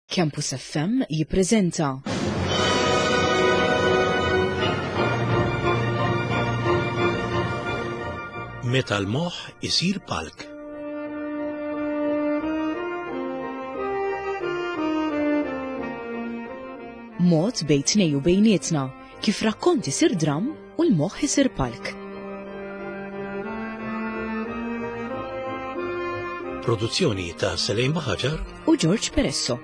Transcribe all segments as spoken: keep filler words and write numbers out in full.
Campus F M jippreżenta Meta l-moħħ isir palk. Mod bejn tnej u bejnietna, kif rakkonti isir dram u l-moħħ isir palk. Produzzjoni ta' Selejn Baħaġar u George Peresso.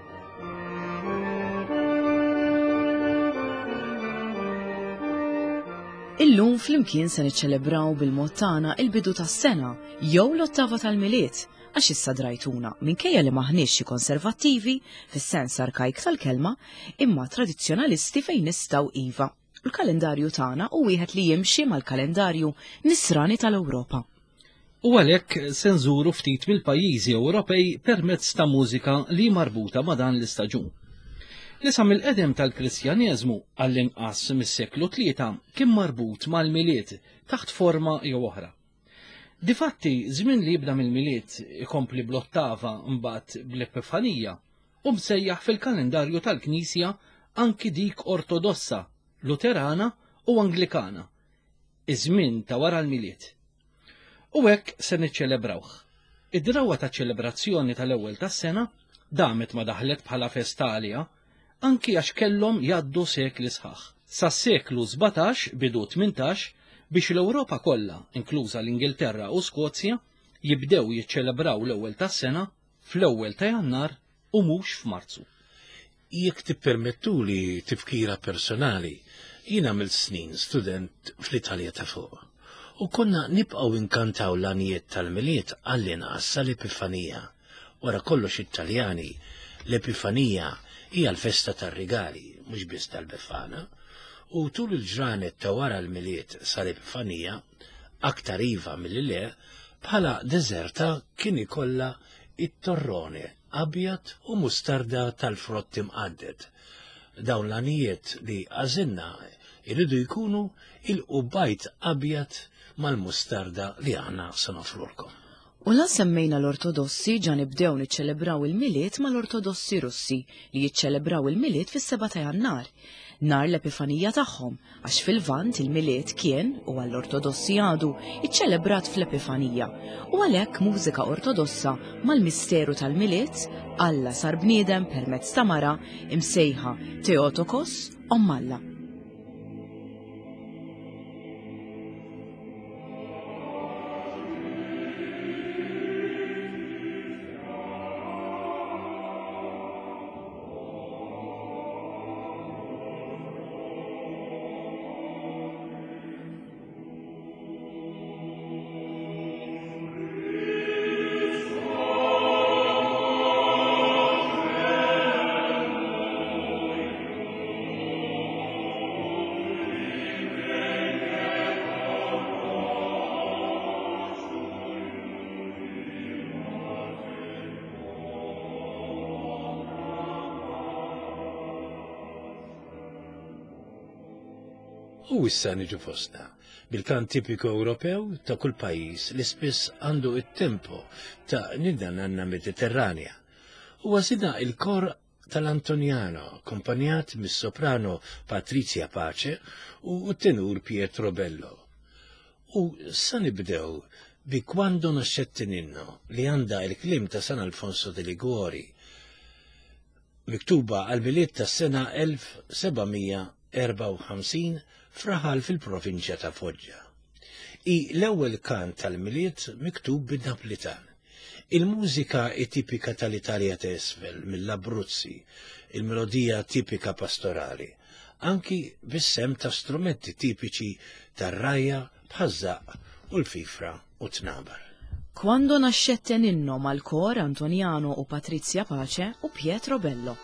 Illum flimkien se niċċelebraw bil-mod tagħna il-bidu tas-sena jew l-ottava tal-miliet għax issa drajtuna minkejja li maħniex xi konservattivi fis-sens arkajk tal-kelma imma tradizzjonalisti fejn nistgħu iva. Il-kalendarju tagħna u wieħed li jimxi mal-kalendarju nisrani tal-Ewropa. U għalhekk se nżuru ftit mill-pajjiżi Ewropej permezz ta' mużika li marbuta ma' dan l-istaġun. L-isam il-qedem tal-Kristjaneżmu għall-inqas mis-seklu tlieta kien marbut mal-miliet taħt forma jew oħra. Difatti, żmien li jibda mill-miliet ikompli bl-ottava mbagħad bl-Epifanija u msejjaħ fil-kalendarju tal-Knisja anki dik Ortodossa, Luterana u Anglikana, iż-żmien ta' wara l-miliet. U hekk se niċċelebrawh. Id-drawwa ta' ċelebrazzjoni tal-ewwel tas-sena damet ma daħlet bħala festalja anki għax kellhom jgħaddu sekli sħaħ. Sas-seklu sebgħetax bidu tmintax biex l-Ewropa kollha, inkluża l-Ingilterra u Skozja, jibdew jiċċelebraw l-ewwel tas-sena fl-ewwel ta' Jannar u mhux f'Marzu. Jekk tippermettuli tifkira personali, jien għamilt snin student fl-Italja ta' fuq. U konna nibqgħu inkantaw l-għanijiet tal-miliet għall-inqas sal-Epifanija. Wara kollox Italjani, l-Epifanija hija l-festa tar-rigali, mhux biss tal-Befana, u tul il-ġranet ta' wara l-miliet sal-Epifanija, aktar iva mill-le, bħala deżerta kien ikollha it-torrone abjad u mustarda tal-frott imqaddet. Dawn l-għanijiet li għażilna jridu jkunu il-qubajt abjad mal-mustarda li aħna se nofrulkom. U la semmejna l-Ortodossi ġa nibdew niċċelebraw il-miliet mal-Ortodossi Russi li jiċċelebraw il-miliet fis-seba' ta' Jannar, nar l-Epifanija tagħhom, għax fil-Vant il-miliet kien u għall-Ortodossi għadu iċċelebrat fl-Epifanija. U għalhekk mużika Ortodossa mal-misteru tal-miliet Alla sar bniedem permezz ta' mara imsejħa Theotokos Ommalla. U issa niġu fostna, bil-kan tipiku Ewropew ta' kull pajjiż li spiss għandu it-tempo ta' niddan Mediterranja. U għazina il-kor tal-Antoniano, kompanjat mis-soprano Patrizia Pace u tenur Pietro Bello. U sa nibdew bi Quando nascette Ninno li għanda il-klim ta' San Alfonso de Liguori, miktuba għal-miliet ta' sena elf sebgħamija erba' u ħamsin fraħal fil-provinċja ta' Foggia. I l-ewwel kan tal-miliet miktub bid-Napolitan. Il-mużika tipika tal-Italja ta' isfel mill-Abruzzi, il-melodija tipika pastorali, anki bis-sem ta' strumenti tipiċi tar-rajja, bħażaq u l-fifra u tnabar. Quando nascette Ninno mal-kor Antoniano u Patrizia Pace u Pietro Bello.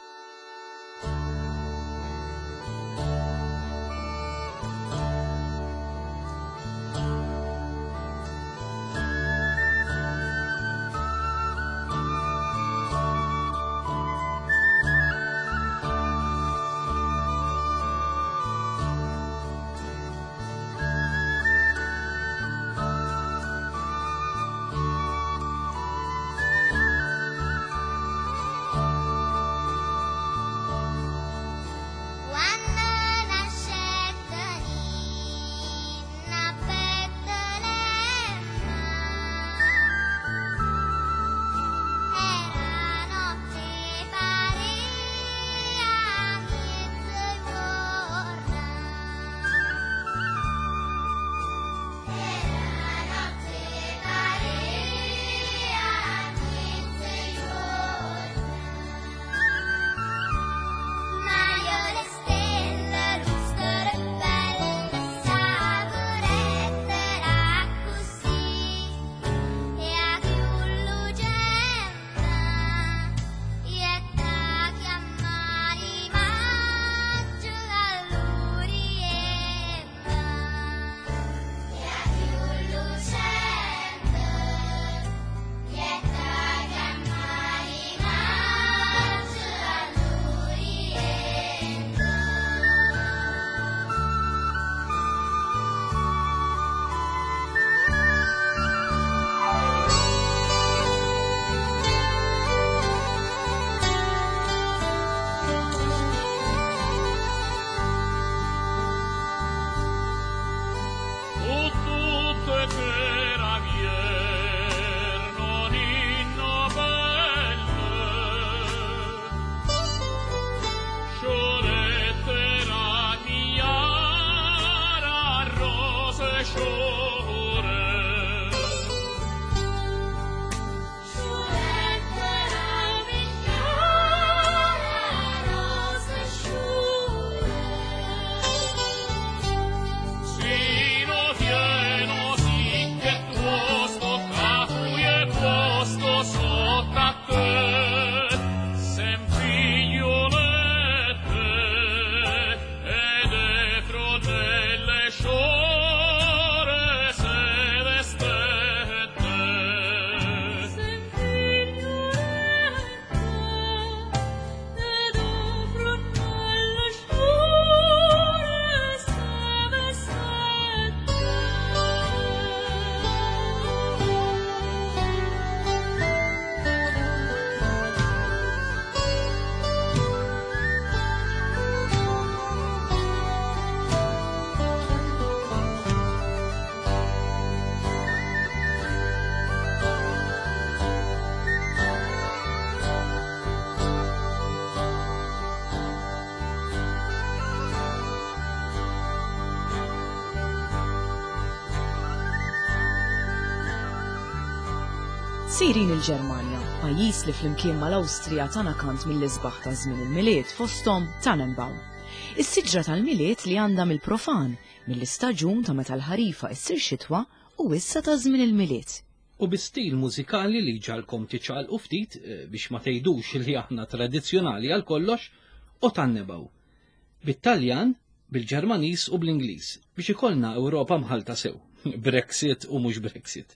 Sejrin il-Ġermanja, pajjiż li flimkien mal-Awstrija tana kant mill-isbaħ ta' żmien il-miliet fosthom Tannenbaum. Is-siġra tal-miliet li għandha mill-profan, mill-istaġun ta' meta l-ħarifa issir xitwa u issa ta' żmien il-miliet. U bi-stil mużikali li ġalkom tiċċaqalqu ftit biex ma tgħidux li aħna tradizzjonali għal kollox u Tannenbaum. Bit-Taljan, bil-Ġermaniż u bl-Ingliż biex ikollna Ewropa mħalta sew. Brexit u mhux Brexit.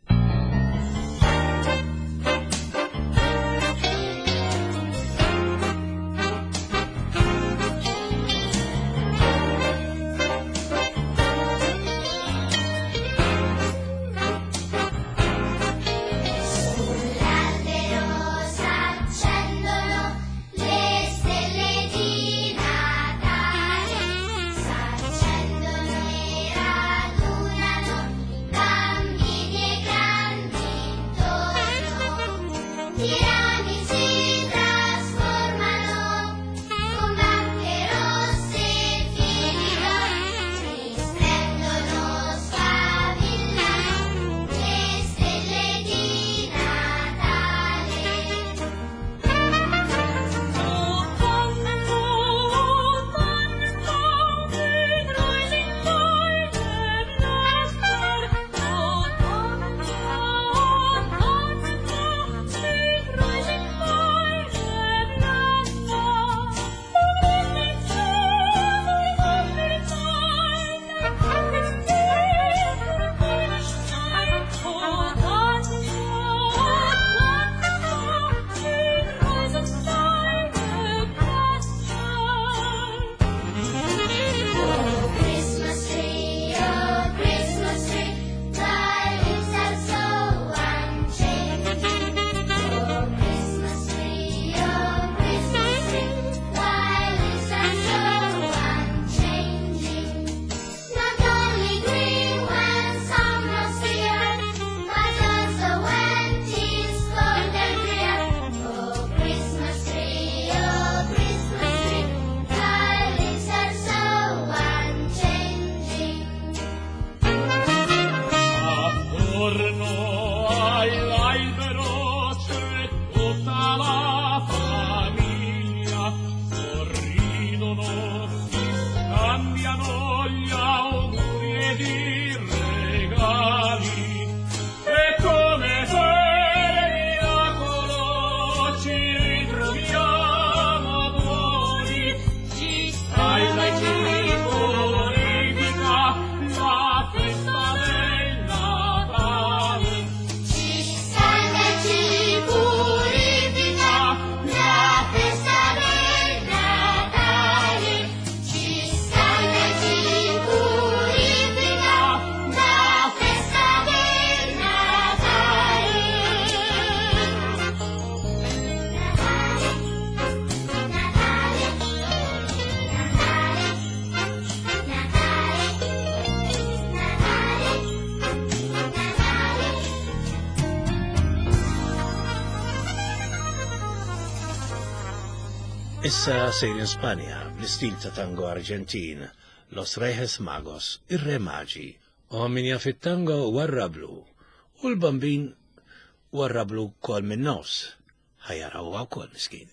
Issa sejrin Spanja, bl-istil ta' tango Arġentin, Los Reyes Magos, ir-Re Magi, u min jaf it-tango warrablu, u l-bambin warrablu kol minn nofs, ħajjaraw għaw kol miskin.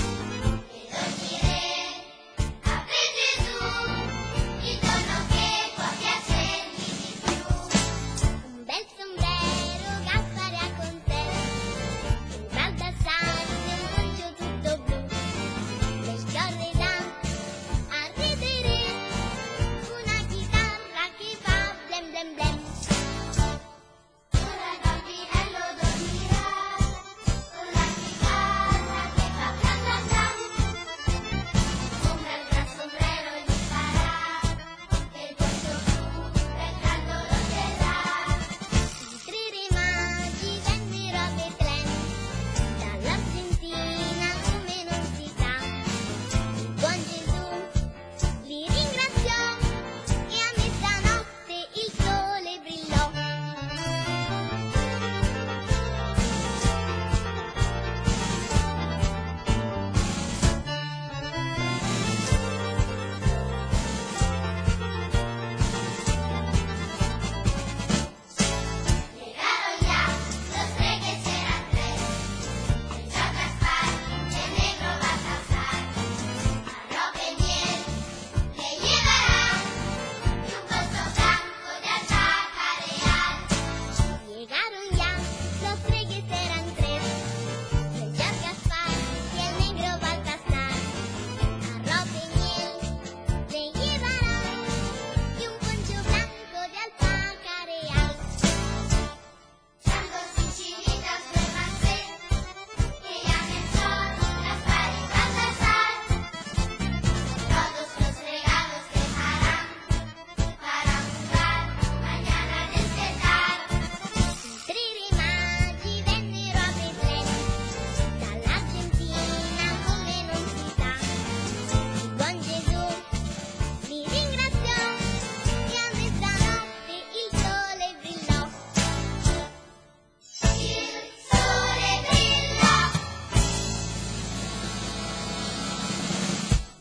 Gesù, il dono che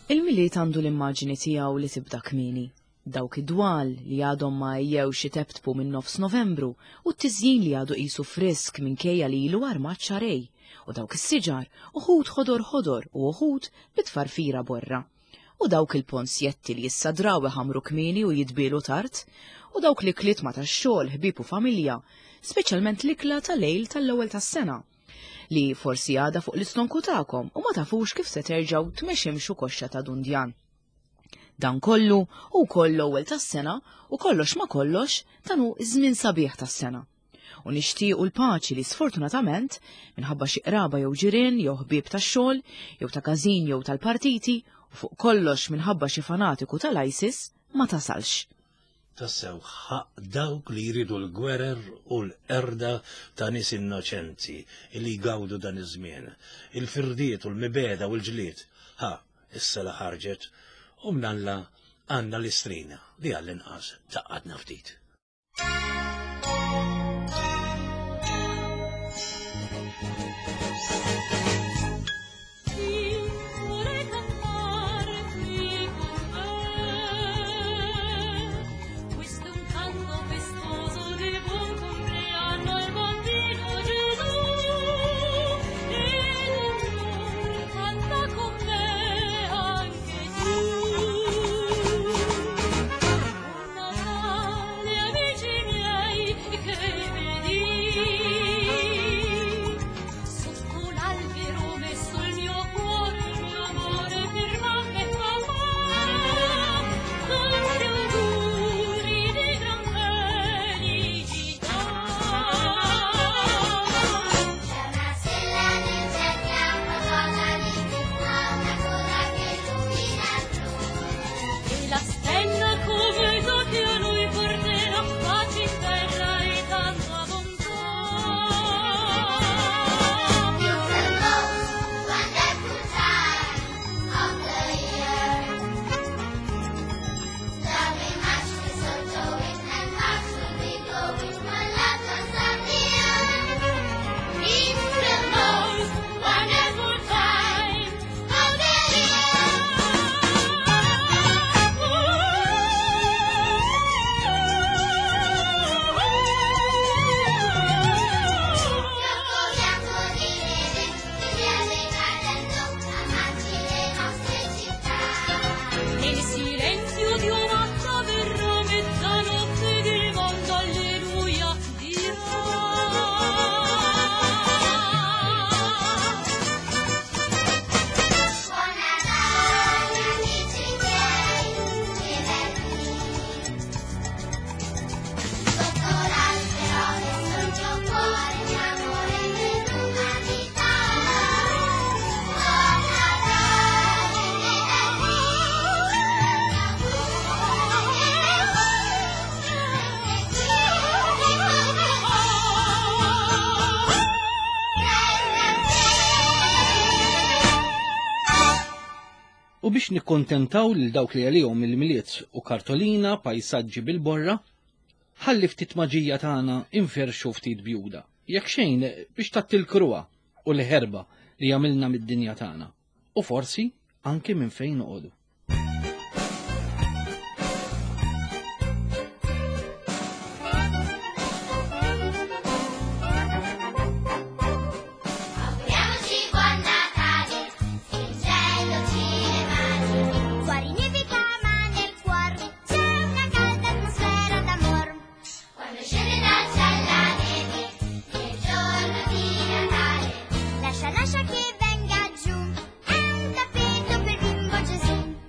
Il-miliet għandu l-immaġini tiegħu li tibda kmieni. Dawk id-dwal li għadhom ma jew xi tebtbu minn nofs Novembru u t-tiżjin li għadu qisu frisk minkejja li ilu armat xarej u dawk is-siġar uħud ħodor ħodor u uħud bitfarfira borra. U dawk il-ponsjetti li jissadraw iħamru kmieni u jitbielu tard u dawk li kliet ma tax-xogħol ħbieb u familja, speċjalment l-ikla tal-lejl tal-ewwel tas-sena li forsi għada fuq l-istonku tagħkom u ma tafux kif se terġgħu tmexximxu koxxa ta' Dundjan. Dan kollu u kollu ewwel tas-sena u kollox ma kollox tanu żmien sabiħ tas-sena. U nixtiequ l-paċi li sfortunatament minħabba xi qraba jew ġirien jew ħbieb tax-xogħol jew ta' każin jew tal-partiti u fuq kollox minħabba xi fanatiku tal-ISIS ma tasalx. Tassew ħaq dawk li jridu l-gwerer u l-erda ta' nies innoċenti li jgawdu dan iż-żmien, il-firdiet u l-mibeda u l-ġlied. Ha, is-sela ħarġet u mnalla għandna l-istrina li għall-inqas taqgħadna ftit. U biex nikkontentaw lil dawk li għalihom il-miliet u kartolina, pajsaġġi bil-borra, ħalli ftit maġija tagħna inferxu ftit bjuda. Jekk xejn biex tattilkruha u l-ħerba li għamilna mid-dinja tagħna. U forsi anke minn fejn noqogħdu. Lascia che venga giù, è un tappeto per bimbo Gesù.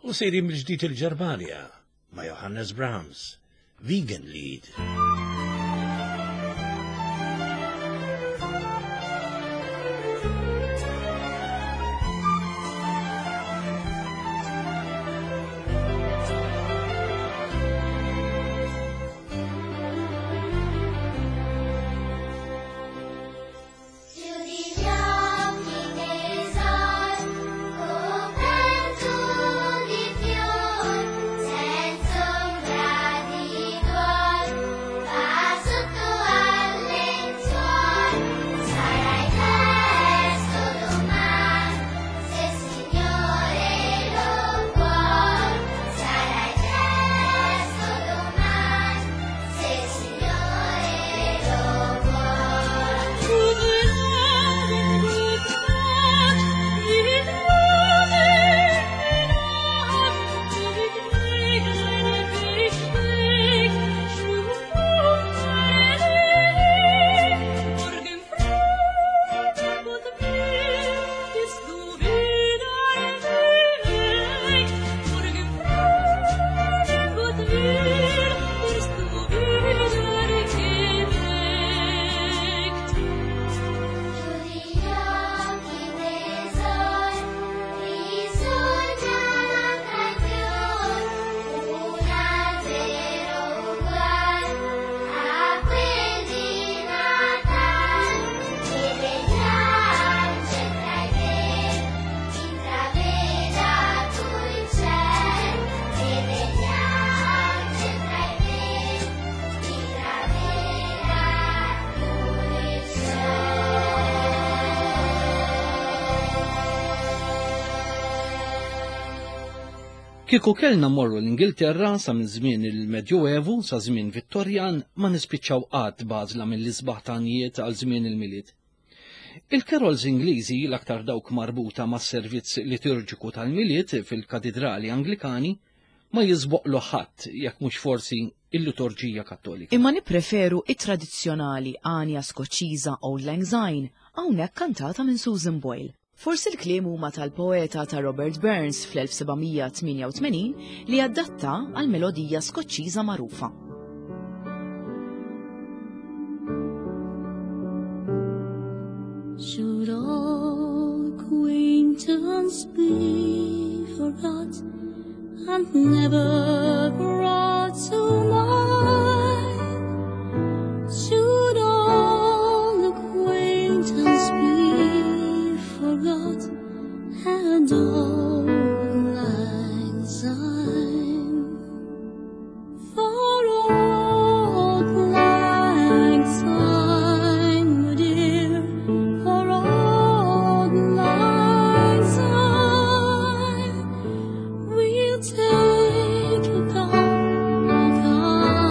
u sejri mill-ġdid il-Ġermanja ma' Johannes Brahms, Vegan Lead. Kieku kellna morru l-Ingilterra sa minn żmien il-Medjuevu sa żmien Vittorjan ma nispiċċaw qatt bażla mill-isbaħ tanijiet għal żmien il-miliet. Il-Carols Ingliżi l-aktar dawk marbuta mas-servizz liturġiku tal-miliet fil-Katedrali Anglikani ma jiżboqlu ħadd jekk mhux forsi il-liturġija Kattolika. Imma nippreferu it-tradizzjonali Anja Skoċċiża Auld Lang Syne hawnhekk kantata minn Susan Boyle. Forsi l-kliem huma tal-poeta ta' Robert Burns fl-elf sebgħimija tminja u tmenin li adatta għal melodija Skoċċiża magħrufa. Should all acquaintance be forgot and never brought to mind? Should all acquaintance be forgot and Auld Lang Syne? For Auld Lang Syne, dear, for Auld Lang Syne, we'll take a cup of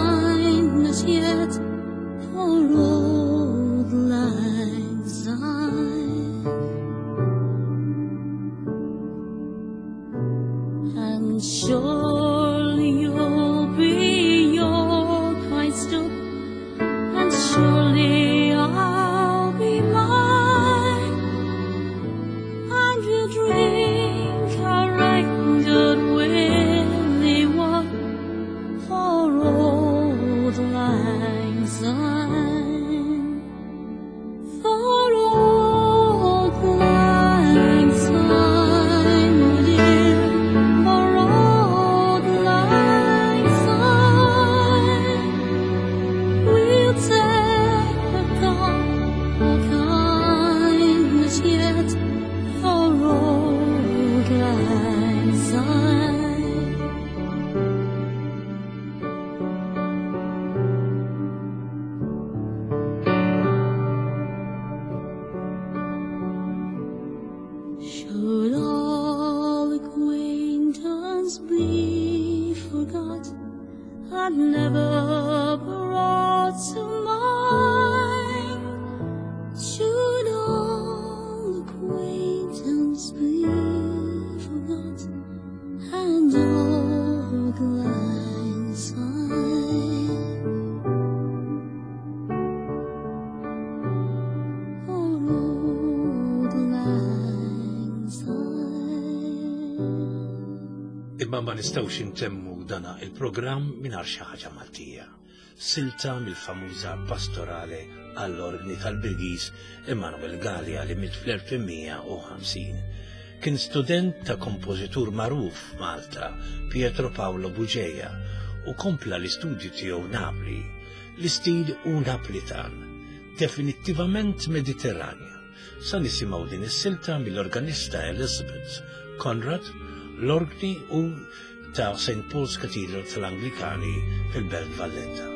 imma ma nistgħux intemmu dana il-programm mingħajr xi ħaġa Maltija. Silta mill-famuża pastorale għall-organi tal-Birgis Emanuel Gallia li mit fl-erba' u ħamsin. Kien student ta' kompożitur magħruf Malta, Pietro Paolo Buġeja, u kompla l-istudji tiegħu Napli. L-istil u Naplitan, definittivament mediterranja. Sa nisimgħu din is-silta mill-organista Elizabeth Conrad, l-organi u ta' Saint Paul's Cathedral tal-Anglikani fil-Belt Valletta.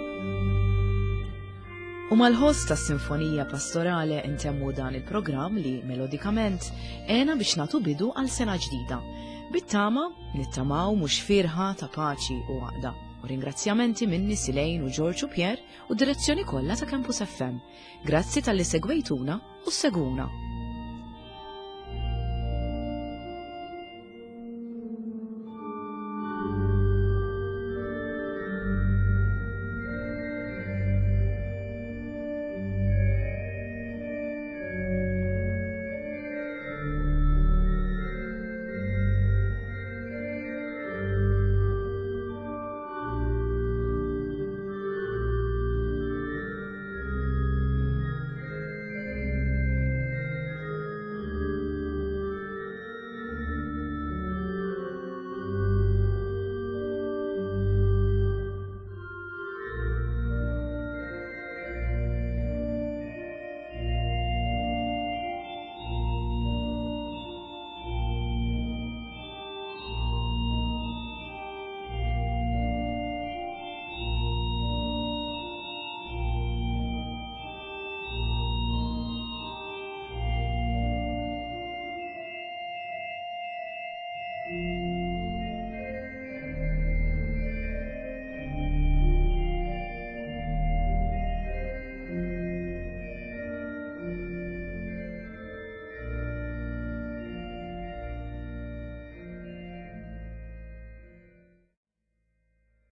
U mal-ħost tas Sinfonija Pastorale intemmu dan il-programm li melodikament għena biex natu bidu għal sena ġdida. Bittama nittamaw mhux firħa ta' paċi u għaqda. U ringrazzjamenti minni Silejn u George u Pierre u direzzjoni kollha ta' Campus F M. Grazzi tal-li segwejtuna u seguna.